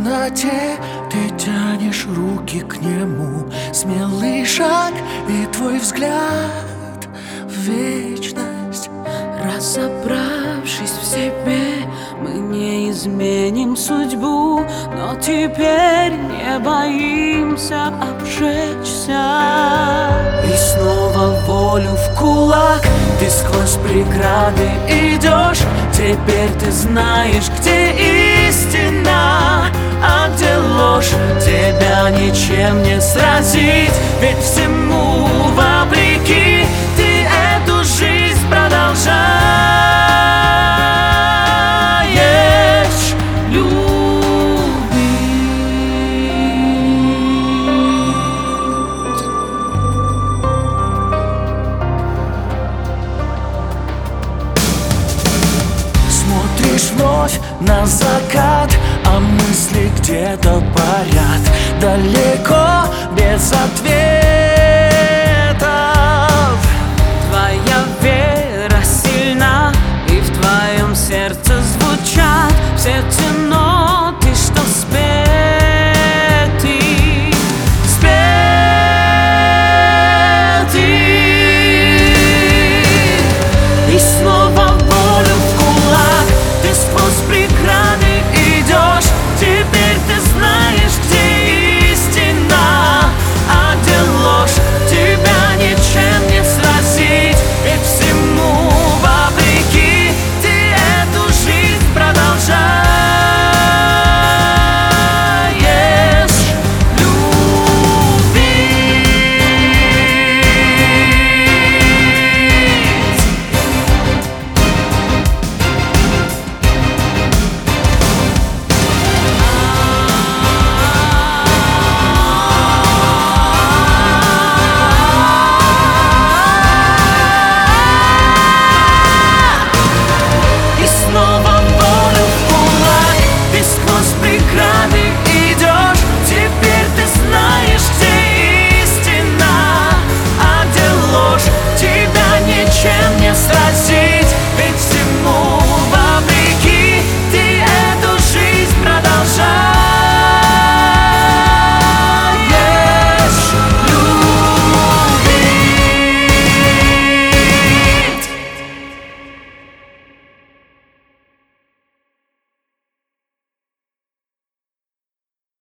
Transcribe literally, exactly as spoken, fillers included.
темноте ты тянешь руки к нему. Смелый шаг и твой взгляд в вечность. Разобравшись в себе, мы не изменим судьбу, но теперь не боимся обжечься. И снова волю в кулак, ты сквозь преграды идешь. Теперь ты знаешь, где истина, а где ложь. Тебя ничем не сразить, ведь всему вопреки ты эту жизнь продолжаешь любить. Смотришь вновь на закат, а мысли где-то парят далеко, без ответов. Твоя вера сильна, и в твоем сердце звучат все темноты.